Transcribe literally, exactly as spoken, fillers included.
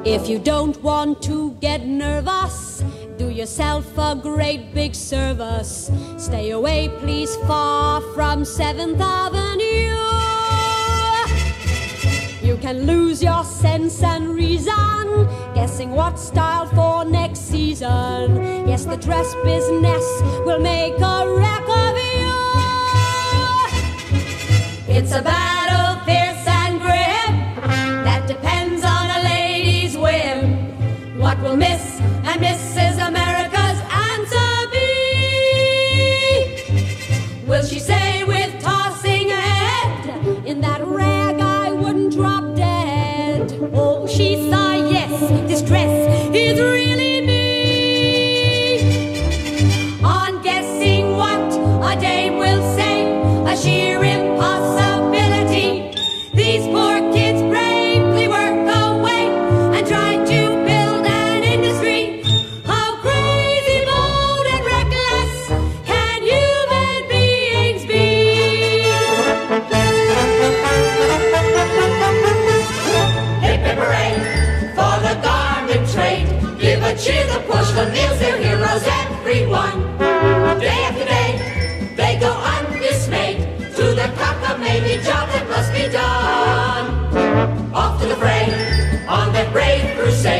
If you don't want to get nervous, do yourself a great big service. Stay away, please, far from seventh Avenue. You can lose your sense and reason, guessing what style for next season. Yes, the dress business will make a wreck of you. It's a battle fierce and grim that depends on a lady's whim. What will Miss and Missus America's answer be? Will she say with tossing head, in that rag I wouldn't drop dead? Oh, she sigh, yes, this dress is really me. On guessing what a dame will say, a sheer impossibility. These poor kids bravely work away and try to build an industry. How crazy, bold, and reckless can human beings be? Hip hip hooray for the garment trade. Give a cheer, the push, the mills, they're heroes, everyone. Day after day, they go undismayed to the cockamamie job that must be done. Off to the fray on their brave crusade.